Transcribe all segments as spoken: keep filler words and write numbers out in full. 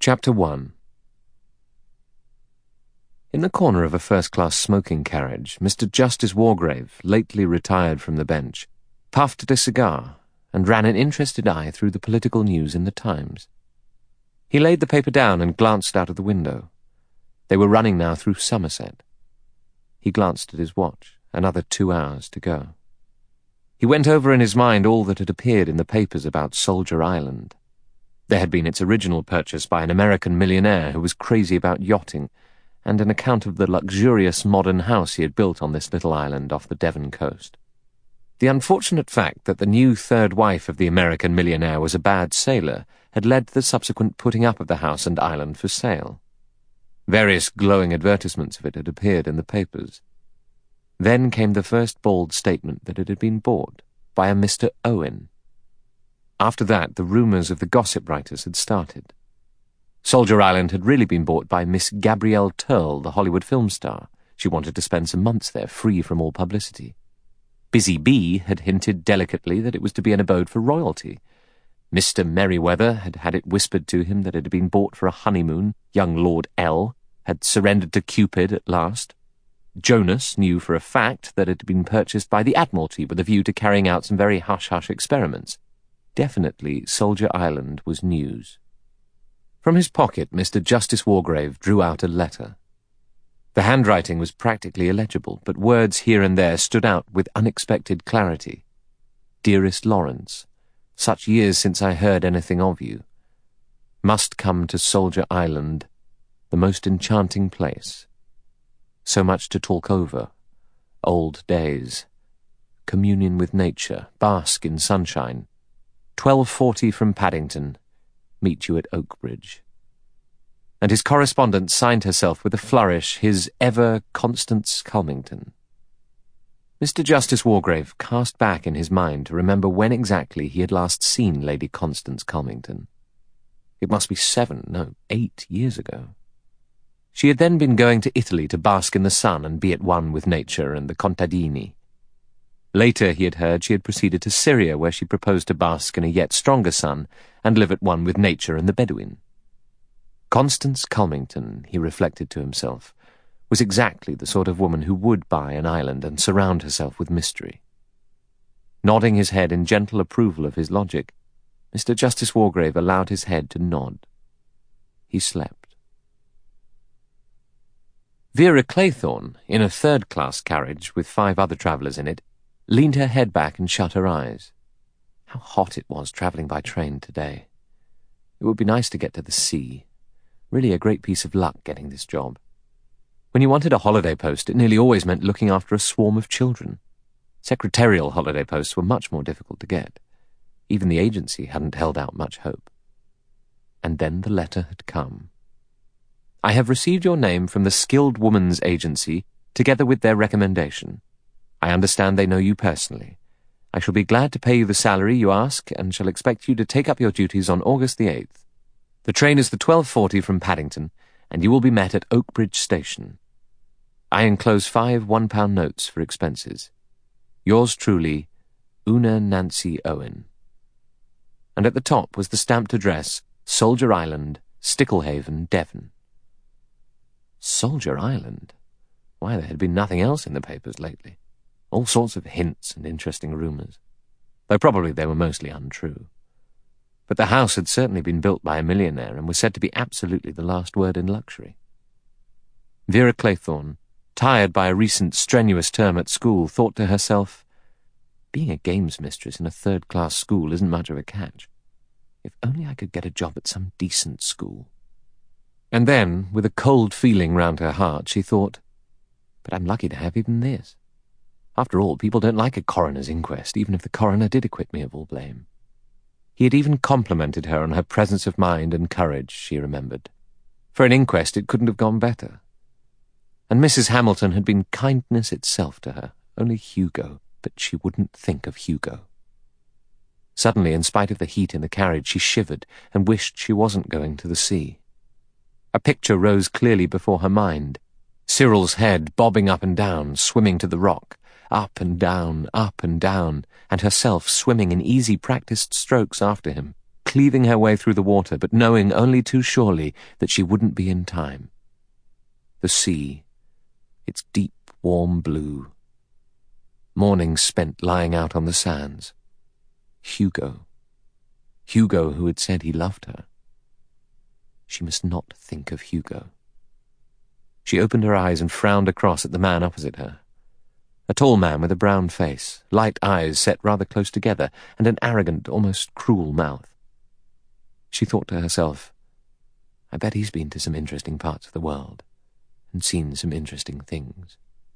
Chapter one. In the corner of a first-class smoking carriage, Mister Justice Wargrave, lately retired from the bench, puffed at a cigar and ran an interested eye through the political news in the Times. He laid the paper down and glanced out of the window. They were running now through Somerset. He glanced at his watch. Another two hours to go. He went over in his mind all that had appeared in the papers about Soldier Island. There had been its original purchase by an American millionaire who was crazy about yachting, and an account of the luxurious modern house he had built on this little island off the Devon coast. The unfortunate fact that the new third wife of the American millionaire was a bad sailor had led to the subsequent putting up of the house and island for sale. Various glowing advertisements of it had appeared in the papers. Then came the first bald statement that it had been bought by a Mister Owen. After that, the rumours of the gossip writers had started. Soldier Island had really been bought by Miss Gabrielle Turl, the Hollywood film star. She wanted to spend some months there, free from all publicity. Busy Bee had hinted delicately that it was to be an abode for royalty. Mister Merryweather had had it whispered to him that it had been bought for a honeymoon. Young Lord L. had surrendered to Cupid at last. Jonas knew for a fact that it had been purchased by the Admiralty with a view to carrying out some very hush-hush experiments. Definitely, Soldier Island was news. From his pocket, Mister Justice Wargrave drew out a letter. The handwriting was practically illegible, but words here and there stood out with unexpected clarity. Dearest Lawrence, such years since I heard anything of you. Must come to Soldier Island, the most enchanting place. So much to talk over. Old days. Communion with nature. Bask in sunshine. Twelve forty from Paddington. Meet you at Oakbridge. And his correspondent signed herself with a flourish, his ever Constance Culmington. Mister Justice Wargrave cast back in his mind to remember when exactly he had last seen Lady Constance Culmington. It must be seven, no, eight years ago. She had then been going to Italy to bask in the sun and be at one with nature and the contadini. Later, he had heard, she had proceeded to Syria, where she proposed to bask in a yet stronger sun and live at one with nature and the Bedouin. Constance Culmington, he reflected to himself, was exactly the sort of woman who would buy an island and surround herself with mystery. Nodding his head in gentle approval of his logic, Mister Justice Wargrave allowed his head to nod. He slept. Vera Claythorne, in a third-class carriage with five other travellers in it, leaned her head back and shut her eyes. How hot it was travelling by train today. It would be nice to get to the sea. Really a great piece of luck getting this job. When you wanted a holiday post, it nearly always meant looking after a swarm of children. Secretarial holiday posts were much more difficult to get. Even the agency hadn't held out much hope. And then the letter had come. I have received your name from the Skilled Woman's Agency, together with their recommendation. I understand they know you personally. I shall be glad to pay you the salary you ask, and shall expect you to take up your duties on August the eighth. The train is the twelve forty from Paddington, and you will be met at Oakbridge Station. I enclose five one-pound notes for expenses. Yours truly, Una Nancy Owen. And at the top was the stamped address, Soldier Island, Sticklehaven, Devon. Soldier Island? Why, there had been nothing else in the papers lately. All sorts of hints and interesting rumours, though probably they were mostly untrue. But the house had certainly been built by a millionaire and was said to be absolutely the last word in luxury. Vera Claythorne, tired by a recent strenuous term at school, thought to herself, being a games mistress in a third-class school isn't much of a catch. If only I could get a job at some decent school. And then, with a cold feeling round her heart, she thought, but I'm lucky to have even this. After all, people don't like a coroner's inquest, even if the coroner did acquit me of all blame. He had even complimented her on her presence of mind and courage, she remembered. For an inquest, it couldn't have gone better. And Missus Hamilton had been kindness itself to her, only Hugo, but she wouldn't think of Hugo. Suddenly, in spite of the heat in the carriage, she shivered and wished she wasn't going to the sea. A picture rose clearly before her mind. Cyril's head bobbing up and down, swimming to the rock, up and down, up and down, and herself swimming in easy practised strokes after him, cleaving her way through the water, but knowing only too surely that she wouldn't be in time. The sea, its deep, warm blue. Mornings spent lying out on the sands. Hugo. Hugo who had said he loved her. She must not think of Hugo. She opened her eyes and frowned across at the man opposite her. A tall man with a brown face, light eyes set rather close together, and an arrogant, almost cruel mouth. She thought to herself, I bet he's been to some interesting parts of the world, and seen some interesting things.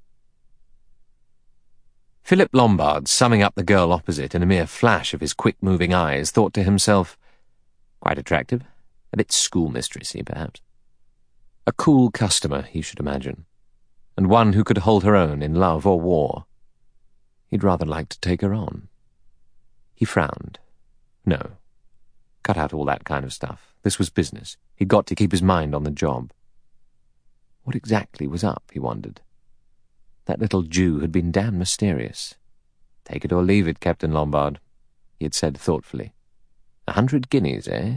Philip Lombard, summing up the girl opposite in a mere flash of his quick-moving eyes, thought to himself, quite attractive, a bit schoolmistressy, perhaps. A cool customer, he should imagine, and one who could hold her own in love or war. He'd rather like to take her on. He frowned. No. Cut out all that kind of stuff. This was business. He'd got to keep his mind on the job. What exactly was up, he wondered. That little Jew had been damn mysterious. Take it or leave it, Captain Lombard, he had said thoughtfully. A hundred guineas, eh?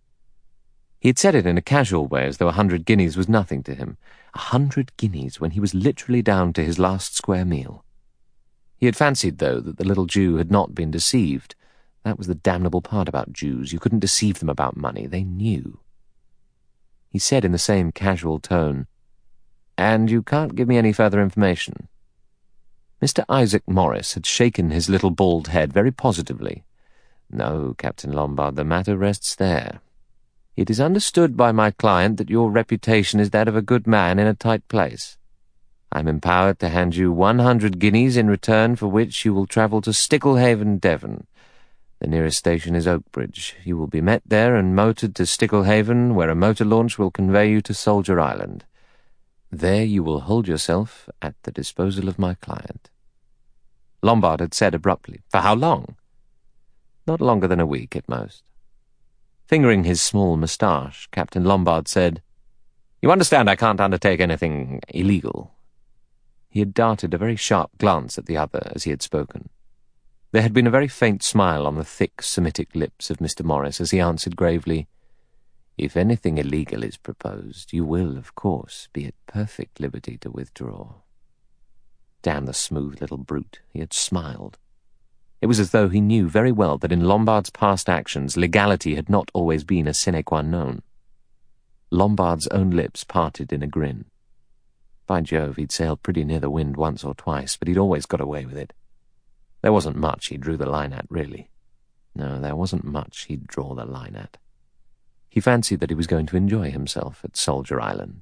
He had said it in a casual way, as though a hundred guineas was nothing to him. A hundred guineas when he was literally down to his last square meal. He had fancied, though, that the little Jew had not been deceived. That was the damnable part about Jews. You couldn't deceive them about money. They knew. He said in the same casual tone, And you can't give me any further information. Mister Isaac Morris had shaken his little bald head very positively. No, Captain Lombard, the matter rests there. It is understood by my client that your reputation is that of a good man in a tight place. I am empowered to hand you one hundred guineas in return for which you will travel to Sticklehaven, Devon. The nearest station is Oakbridge. You will be met there and motored to Sticklehaven, where a motor launch will convey you to Soldier Island. There you will hold yourself at the disposal of my client. Lombard had said abruptly, For how long? Not longer than a week at most. Fingering his small moustache, Captain Lombard said, You understand I can't undertake anything illegal. He had darted a very sharp glance at the other as he had spoken. There had been a very faint smile on the thick Semitic lips of Mister Morris as he answered gravely, If anything illegal is proposed, you will, of course, be at perfect liberty to withdraw. Damn the smooth little brute, he had smiled. It was as though he knew very well that in Lombard's past actions legality had not always been a sine qua non. Lombard's own lips parted in a grin. By Jove, he'd sailed pretty near the wind once or twice, but he'd always got away with it. There wasn't much he drew the line at, really. No, there wasn't much he'd draw the line at. He fancied that he was going to enjoy himself at Soldier Island.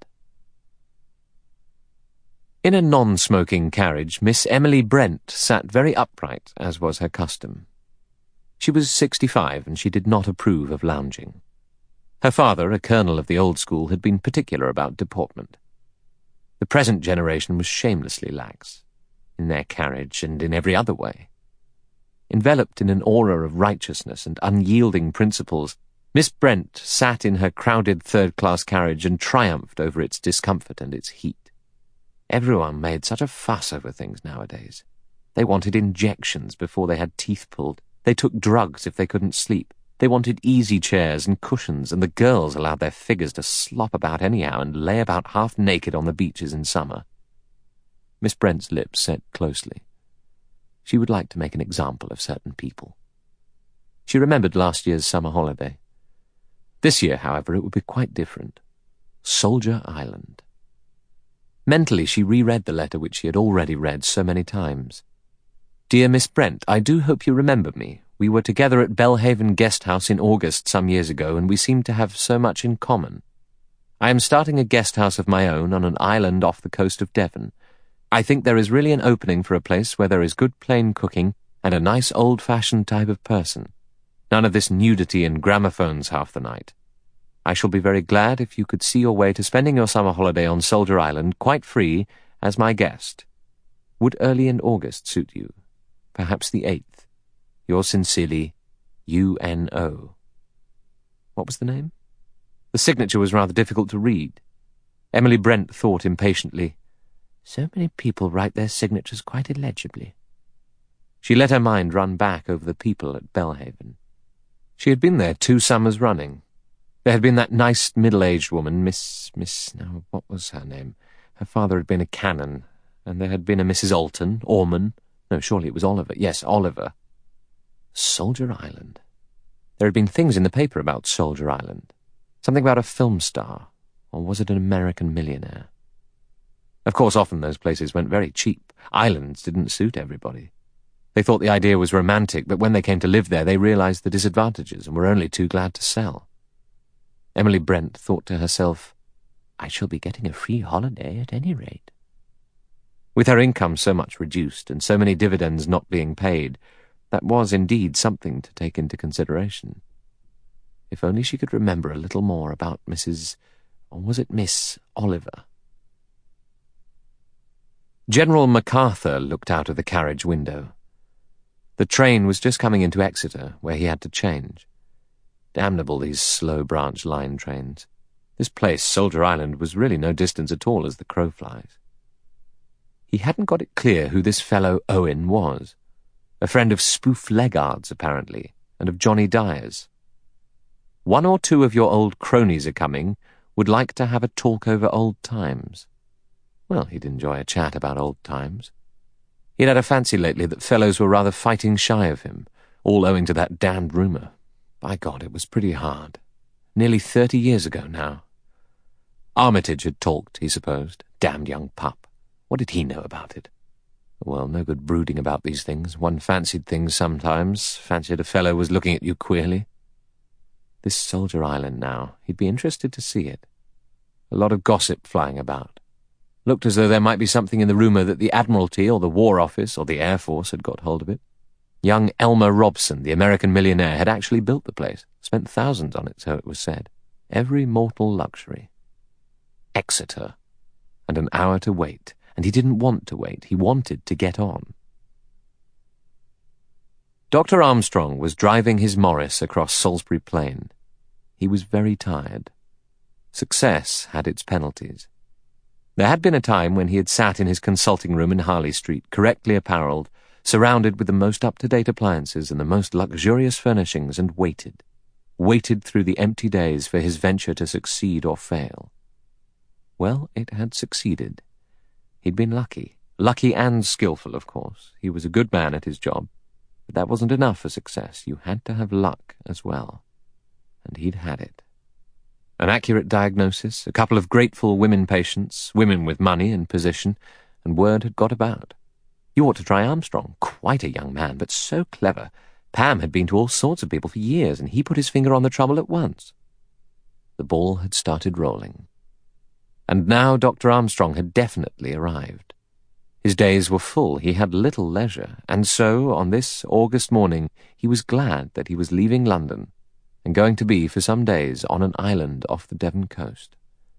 In a non-smoking carriage, Miss Emily Brent sat very upright, as was her custom. She was sixty-five, and she did not approve of lounging. Her father, a colonel of the old school, had been particular about deportment. The present generation was shamelessly lax, in their carriage and in every other way. Enveloped in an aura of righteousness and unyielding principles, Miss Brent sat in her crowded third-class carriage and triumphed over its discomfort and its heat. Everyone made such a fuss over things nowadays. They wanted injections before they had teeth pulled. They took drugs if they couldn't sleep. They wanted easy chairs and cushions, and the girls allowed their figures to slop about anyhow and lay about half naked on the beaches in summer. Miss Brent's lips set closely. She would like to make an example of certain people. She remembered last year's summer holiday. This year, however, it would be quite different. Soldier Island. Mentally, she reread the letter which she had already read so many times. Dear Miss Brent, I do hope you remember me. We were together at Belhaven Guest House in August some years ago, and we seemed to have so much in common. I am starting a guest house of my own on an island off the coast of Devon. I think there is really an opening for a place where there is good plain cooking and a nice old-fashioned type of person. None of this nudity and gramophones half the night. I shall be very glad if you could see your way to spending your summer holiday on Soldier Island, quite free, as my guest. Would early in August suit you? Perhaps the eighth. Yours sincerely, U N O. What was the name? The signature was rather difficult to read. Emily Brent thought impatiently, So many people write their signatures quite illegibly. She let her mind run back over the people at Belhaven. She had been there two summers running. There had been that nice middle-aged woman, Miss... Miss... Now, what was her name? Her father had been a canon, and there had been a Missus Alton, Orman. No, surely it was Oliver. Yes, Oliver. Soldier Island. There had been things in the paper about Soldier Island. Something about a film star, or was it an American millionaire? Of course, often those places went very cheap. Islands didn't suit everybody. They thought the idea was romantic, but when they came to live there, they realized the disadvantages and were only too glad to sell. Emily Brent thought to herself, I shall be getting a free holiday at any rate. With her income so much reduced and so many dividends not being paid, that was indeed something to take into consideration. If only she could remember a little more about Missus or was it Miss Oliver? General MacArthur looked out of the carriage window. The train was just coming into Exeter, where he had to change. Damnable, these slow branch line trains. This place, Soldier Island, was really no distance at all as the crow flies. He hadn't got it clear who this fellow Owen was. A friend of Spoof Leggard's, apparently, and of Johnny Dyer's. One or two of your old cronies are coming, would like to have a talk over old times. Well, he'd enjoy a chat about old times. He'd had a fancy lately that fellows were rather fighting shy of him, all owing to that damned rumour. By God, it was pretty hard. Nearly thirty years ago now. Armitage had talked, he supposed. Damned young pup. What did he know about it? Well, no good brooding about these things. One fancied things sometimes, fancied a fellow was looking at you queerly. This Soldier Island now, he'd be interested to see it. A lot of gossip flying about. Looked as though there might be something in the rumour that the Admiralty or the War Office or the Air Force had got hold of it. Young Elmer Robson, the American millionaire, had actually built the place, spent thousands on it, so it was said. Every mortal luxury. Exeter. And an hour to wait. And he didn't want to wait. He wanted to get on. Doctor Armstrong was driving his Morris across Salisbury Plain. He was very tired. Success had its penalties. There had been a time when he had sat in his consulting room in Harley Street, correctly apparelled, surrounded with the most up-to-date appliances and the most luxurious furnishings, and waited, waited through the empty days for his venture to succeed or fail. Well, it had succeeded. He'd been lucky. Lucky and skillful, of course. He was a good man at his job. But that wasn't enough for success. You had to have luck as well. And he'd had it. An accurate diagnosis, a couple of grateful women patients, women with money and position, and word had got about. You ought to try Armstrong. Quite a young man, but so clever. Pam had been to all sorts of people for years, and he put his finger on the trouble at once. The ball had started rolling. And now Doctor Armstrong had definitely arrived. His days were full, he had little leisure, and so, on this August morning, he was glad that he was leaving London and going to be, for some days, on an island off the Devon coast.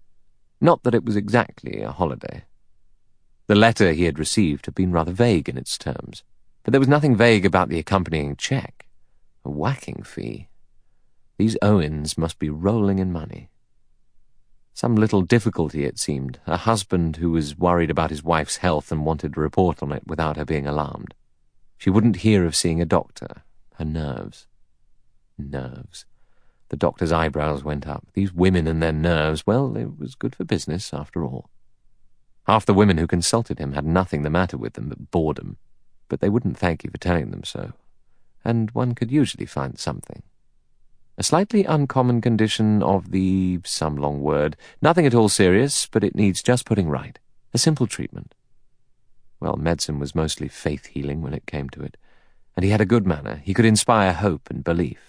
Not that it was exactly a holiday. The letter he had received had been rather vague in its terms, but there was nothing vague about the accompanying cheque. A whacking fee. These Owens must be rolling in money. Some little difficulty, it seemed, a husband who was worried about his wife's health and wanted to report on it without her being alarmed. She wouldn't hear of seeing a doctor. Her nerves. Nerves. The doctor's eyebrows went up. These women and their nerves, well, it was good for business, after all. Half the women who consulted him had nothing the matter with them but boredom, but they wouldn't thank you for telling them so, and one could usually find something. A slightly uncommon condition of the, some long word, nothing at all serious, but it needs just putting right. A simple treatment. Well, medicine was mostly faith-healing when it came to it, and he had a good manner. He could inspire hope and belief.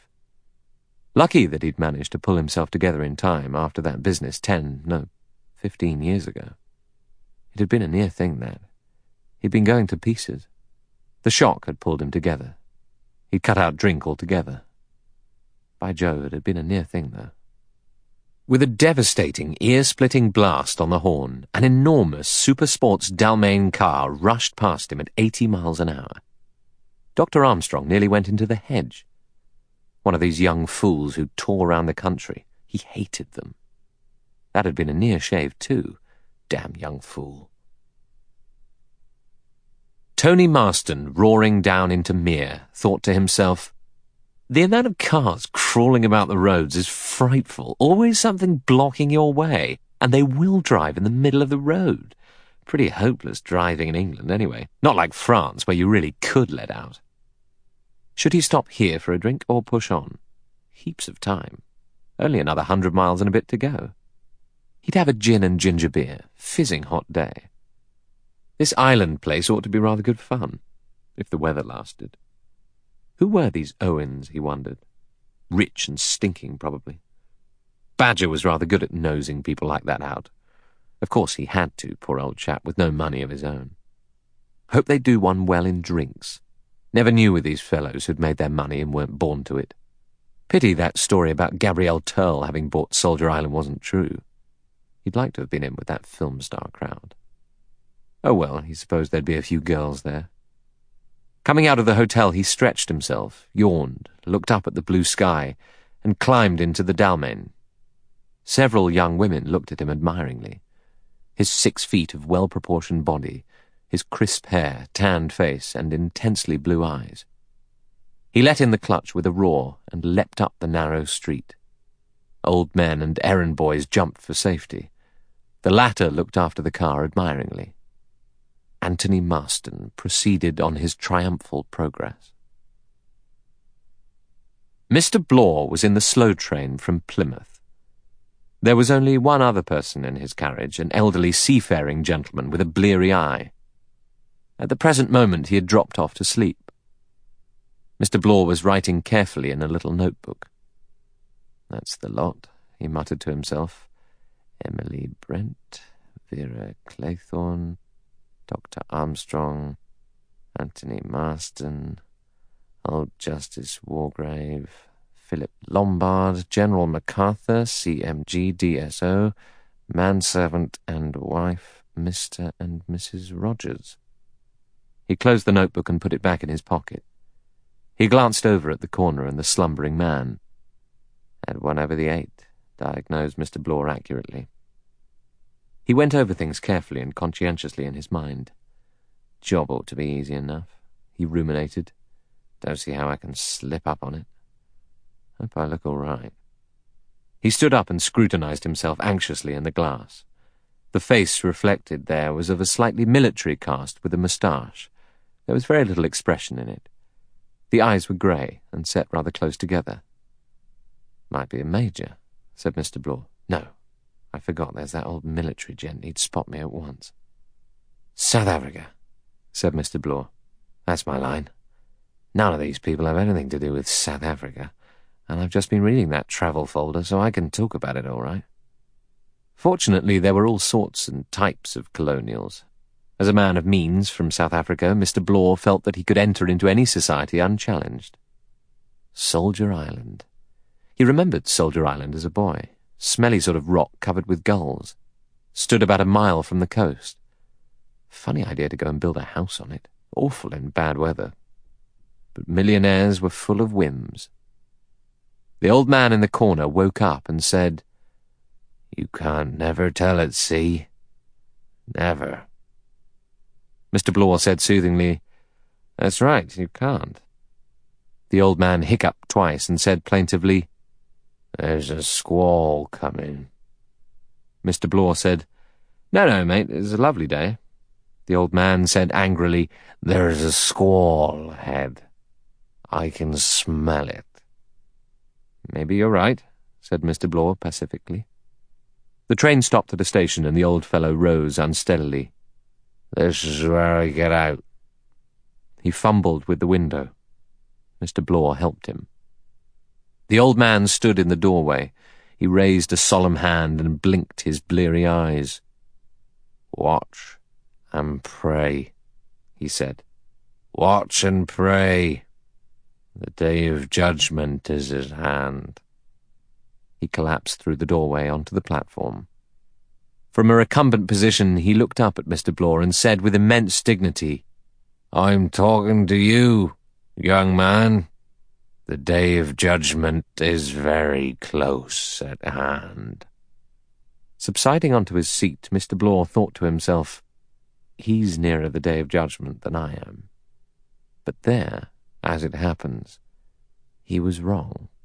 Lucky that he'd managed to pull himself together in time after that business ten, no, fifteen years ago. It had been a near thing, that. He'd been going to pieces. The shock had pulled him together. He'd cut out drink altogether. By Jove, it had been a near thing, though. With a devastating, ear-splitting blast on the horn, an enormous super-sports Dalmain car rushed past him at eighty miles an hour. Doctor Armstrong nearly went into the hedge. One of these young fools who tore round the country. He hated them. That had been a near shave, too. Damn young fool. Tony Marston, roaring down into Mere, thought to himself, The amount of cars crawling about the roads is frightful. Always something blocking your way, and they will drive in the middle of the road. Pretty hopeless driving in England, anyway. Not like France, where you really could let out. Should he stop here for a drink or push on? Heaps of time. Only another hundred miles and a bit to go. He'd have a gin and ginger beer. Fizzing hot day. This island place ought to be rather good fun, if the weather lasted. Who were these Owens, he wondered? Rich and stinking, probably. Badger was rather good at nosing people like that out. Of course he had to, poor old chap, with no money of his own. Hope they do one well in drinks. Never knew with these fellows who'd made their money and weren't born to it. Pity that story about Gabrielle Turl having bought Soldier Island wasn't true. He'd like to have been in with that film star crowd. Oh well, he supposed there'd be a few girls there. Coming out of the hotel, he stretched himself, yawned, looked up at the blue sky, and climbed into the Dalmain. Several young women looked at him admiringly. His six feet of well-proportioned body, his crisp hair, tanned face, and intensely blue eyes. He let in the clutch with a roar and leapt up the narrow street. Old men and errand boys jumped for safety. The latter looked after the car admiringly. Anthony Marston proceeded on his triumphal progress. Mister Blore was in the slow train from Plymouth. There was only one other person in his carriage, an elderly seafaring gentleman with a bleary eye. At the present moment he had dropped off to sleep. Mister Blore was writing carefully in a little notebook. That's the lot, he muttered to himself. Emily Brent, Vera Claythorne, Doctor Armstrong, Anthony Marston, Old Justice Wargrave, Philip Lombard, General MacArthur, C M G D S O, manservant and wife, Mister and Missus Rogers. He closed the notebook and put it back in his pocket. He glanced over at the corner and the slumbering man. Had one over the eight, diagnosed Mister Blore accurately. He went over things carefully and conscientiously in his mind. Job ought to be easy enough, he ruminated. Don't see how I can slip up on it. Hope I look all right. He stood up and scrutinized himself anxiously in the glass. The face reflected there was of a slightly military cast with a moustache. There was very little expression in it. The eyes were grey and set rather close together. Might be a major, said Mister Blore. No, I forgot there's that old military gent. He'd spot me at once. South Africa, said Mister Blore. That's my line. None of these people have anything to do with South Africa, and I've just been reading that travel folder, so I can talk about it all right. Fortunately, there were all sorts and types of colonials. As a man of means from South Africa, Mister Blore felt that he could enter into any society unchallenged. Soldier Island. He remembered Soldier Island as a boy. Smelly sort of rock covered with gulls. Stood about a mile from the coast. Funny idea to go and build a house on it. Awful in bad weather. But millionaires were full of whims. The old man in the corner woke up and said, You can't never tell at sea. Never. Mister Blore said soothingly, That's right, you can't. The old man hiccuped twice and said plaintively, There's a squall coming. Mister Blore said, No, no, mate, it's a lovely day. The old man said angrily, There's a squall ahead. I can smell it. Maybe you're right, said Mister Blore pacifically. The train stopped at a station and the old fellow rose unsteadily. This is where I get out. He fumbled with the window. Mister Blore helped him. The old man stood in the doorway. He raised a solemn hand and blinked his bleary eyes. Watch and pray, he said. Watch and pray. The day of judgment is at hand. He collapsed through the doorway onto the platform. From a recumbent position, he looked up at Mister Blore and said with immense dignity, I'm talking to you, young man. The day of judgment is very close at hand. Subsiding onto his seat, Mister Blore thought to himself, He's nearer the day of judgment than I am. But there, as it happens, He was wrong.